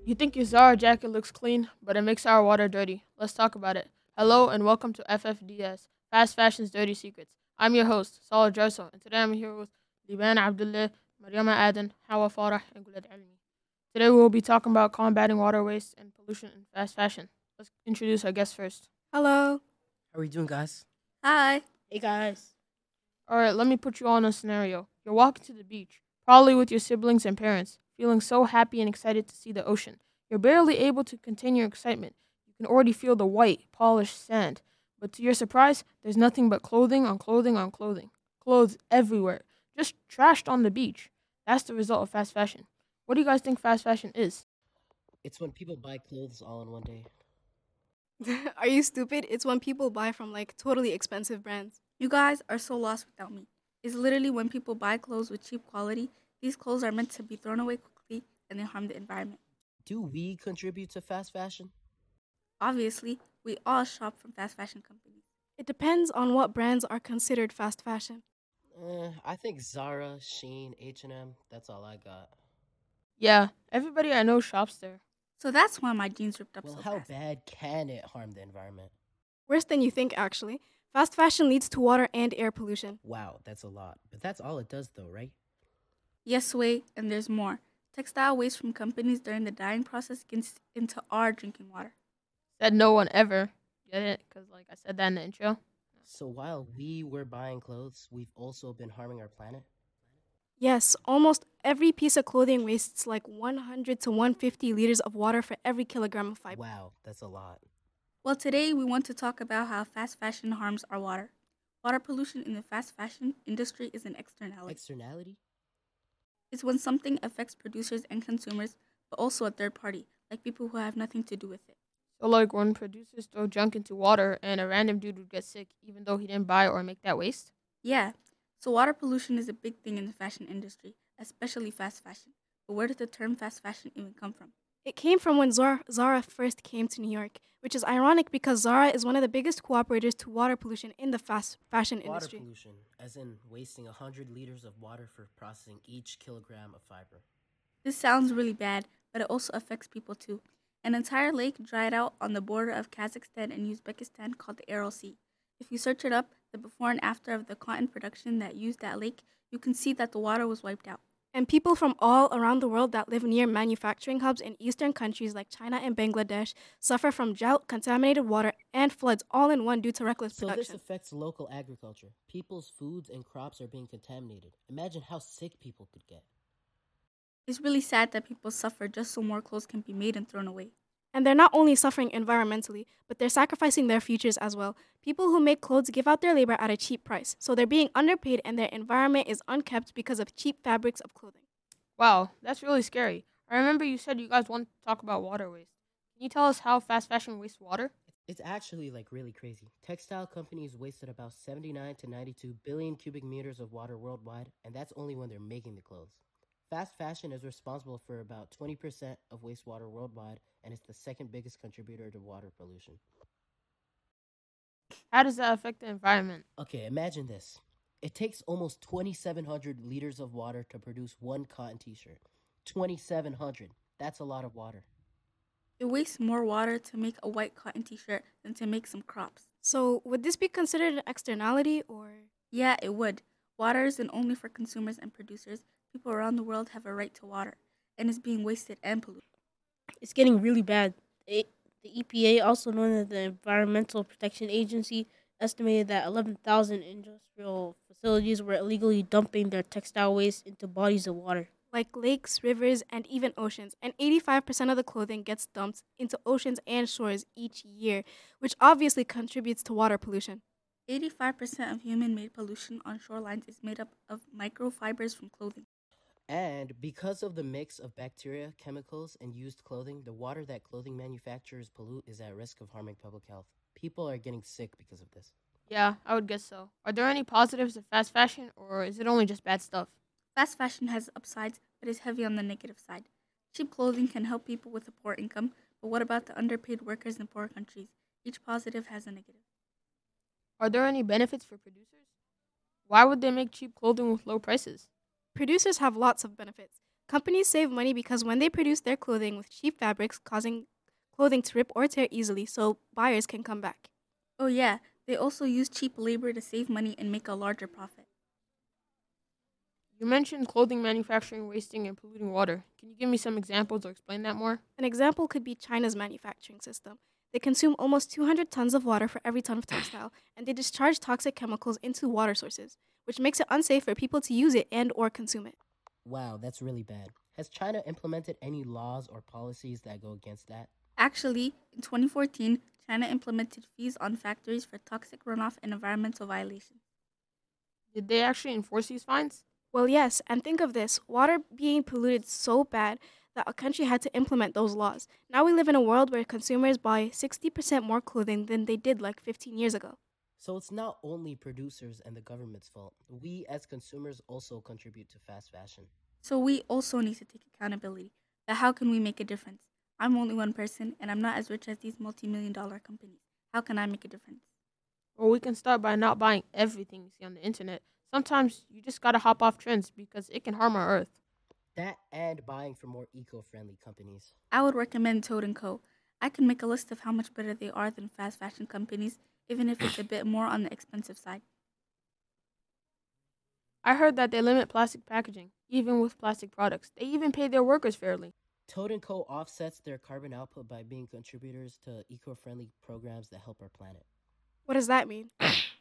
You think your Zara jacket looks clean, but it makes our water dirty. Let's talk about it. Hello and welcome to FFDS, Fast Fashion's Dirty Secrets. I'm your host, Salah Jarso, and today I'm here with Liban Abdullah, Mariama Aden, Hawa Farah, and Gulad Almi. Today we will be talking about combating water waste and pollution in fast fashion. Let's introduce our guest first. Hello. How are you doing, guys? Hi. Hey guys. Alright, let me put you on a scenario. You're walking to the beach, probably with your siblings and parents, feeling so happy and excited to see the ocean. You're barely able to contain your excitement. You can already feel the white, polished sand. But to your surprise, there's nothing but clothing on clothing on clothing. Clothes everywhere. Just trashed on the beach. That's the result of fast fashion. What do you guys think fast fashion is? It's when people buy clothes all in one day. Are you stupid? It's when people buy from totally expensive brands. You guys are so lost without me. It's literally when people buy clothes with cheap quality. These clothes are meant to be thrown away quickly and they harm the environment. Do we contribute to fast fashion? Obviously, we all shop from fast fashion companies. It depends on what brands are considered fast fashion. I think Zara, Shein, H&M, that's all I got. Yeah, everybody I know shops there. So that's why my jeans ripped up Well, so how fast. bad can it harm the environment? Worse than you think, actually. Fast fashion leads to water and air pollution. Wow, that's a lot. But that's all it does, though, right? Yes, wait, and there's more. Textile waste from companies during the dyeing process gets into our drinking water. Said no one ever. Get it? Because, I said that in the intro. So while we were buying clothes, we've also been harming our planet? Yes, almost every piece of clothing wastes 100 to 150 liters of water for every kilogram of fiber. Wow, that's a lot. Well, today we want to talk about how fast fashion harms our water. Water pollution in the fast fashion industry is an externality. Externality? It's when something affects producers and consumers, but also a third party, like people who have nothing to do with it. So, when producers throw junk into water and a random dude would get sick even though he didn't buy or make that waste? Yeah, so water pollution is a big thing in the fashion industry, especially fast fashion. But where did the term fast fashion even come from? It came from when Zara first came to New York, which is ironic because Zara is one of the biggest cooperators to water pollution in the fast fashion Water industry. pollution, as in wasting 100 liters of water for processing each kilogram of fiber. This sounds really bad, but it also affects people too. An entire lake dried out on the border of Kazakhstan and Uzbekistan called the Aral Sea. If you search it up, the before and after of the cotton production that used that lake, you can see that the water was wiped out. And people from all around the world that live near manufacturing hubs in eastern countries like China and Bangladesh suffer from drought, contaminated water, and floods all in one due to reckless So this production. affects local agriculture. People's foods and crops are being contaminated. Imagine how sick people could get. It's really sad that people suffer just so more clothes can be made and thrown away. And they're not only suffering environmentally, but they're sacrificing their futures as well. People who make clothes give out their labor at a cheap price, so they're being underpaid and their environment is unkept because of cheap fabrics of clothing. Wow, that's really scary. I remember you said you guys want to talk about water waste. Can you tell us how fast fashion wastes water? It's actually really crazy. Textile companies wasted about 79 to 92 billion cubic meters of water worldwide, and that's only when they're making the clothes. Fast fashion is responsible for about 20% of wastewater worldwide, and it's the second biggest contributor to water pollution. How does that affect the environment? Okay, imagine this. It takes almost 2,700 liters of water to produce one cotton t-shirt. 2,700. That's a lot of water. It wastes more water to make a white cotton t-shirt than to make some crops. So, would this be considered an externality or? Yeah, it would. Water isn't only for consumers and producers. People around the world have a right to water, and it's being wasted and polluted. It's getting really bad. The EPA, also known as the Environmental Protection Agency, estimated that 11,000 industrial facilities were illegally dumping their textile waste into bodies of water. Like lakes, rivers, and even oceans. And 85% of the clothing gets dumped into oceans and shores each year, which obviously contributes to water pollution. 85% of human-made pollution on shorelines is made up of microfibers from clothing. And because of the mix of bacteria, chemicals, and used clothing, the water that clothing manufacturers pollute is at risk of harming public health. People are getting sick because of this. Yeah, I would guess so. Are there any positives of fast fashion, or is it only just bad stuff? Fast fashion has upsides, but is heavy on the negative side. Cheap clothing can help people with a poor income, but what about the underpaid workers in poor countries? Each positive has a negative. Are there any benefits for producers? Why would they make cheap clothing with low prices? Producers have lots of benefits. Companies save money because when they produce their clothing with cheap fabrics, causing clothing to rip or tear easily so buyers can come back. Oh, yeah, they also use cheap labor to save money and make a larger profit. You mentioned clothing manufacturing wasting and polluting water. Can you give me some examples or explain that more? An example could be China's manufacturing system. They consume almost 200 tons of water for every ton of textile, and they discharge toxic chemicals into water sources, which makes it unsafe for people to use it and or consume it. Wow, that's really bad. Has China implemented any laws or policies that go against that? Actually, in 2014, China implemented fees on factories for toxic runoff and environmental violations. Did they actually enforce these fines? Well, yes, and think of this water being polluted so bad that a country had to implement those laws. Now we live in a world where consumers buy 60% more clothing than they did like 15 years ago. So it's not only producers and the government's fault. We as consumers also contribute to fast fashion. So we also need to take accountability. But how can we make a difference? I'm only one person, and I'm not as rich as these multi-million-dollar companies. How can I make a difference? Well, we can start by not buying everything you see on the internet. Sometimes you just gotta hop off trends because it can harm our earth. That and buying from more eco-friendly companies. I would recommend Toad & Co. I can make a list of how much better they are than fast fashion companies, even if it's a bit more on the expensive side. I heard that they limit plastic packaging, even with plastic products. They even pay their workers fairly. Toad & Co. offsets their carbon output by being contributors to eco-friendly programs that help our planet. What does that mean?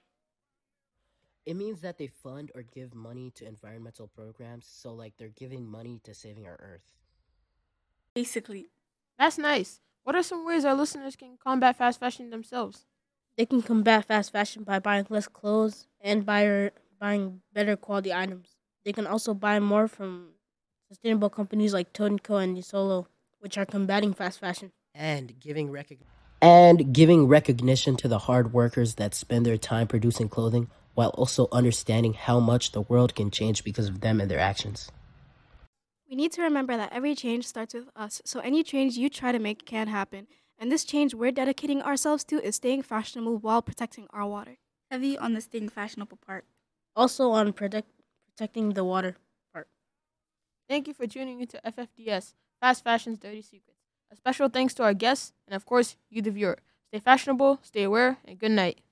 It means that they fund or give money to environmental programs, so like they're giving money to saving our Earth. Basically, That's nice. What are some ways our listeners can combat fast fashion themselves? They can combat fast fashion by buying less clothes and buying better quality items. They can also buy more from sustainable companies like Toad & Co. and Nisolo, which are combating fast fashion. And giving recognition to the hard workers that spend their time producing clothing, while also understanding how much the world can change because of them and their actions. We need to remember that every change starts with us, so any change you try to make can happen. And this change we're dedicating ourselves to is staying fashionable while protecting our water. heavy on the staying fashionable part. Also on protecting the water part. Thank you for tuning into FFDS, Fast Fashion's Dirty Secrets. A special thanks to our guests and, of course, you, the viewer. Stay fashionable, stay aware, and good night.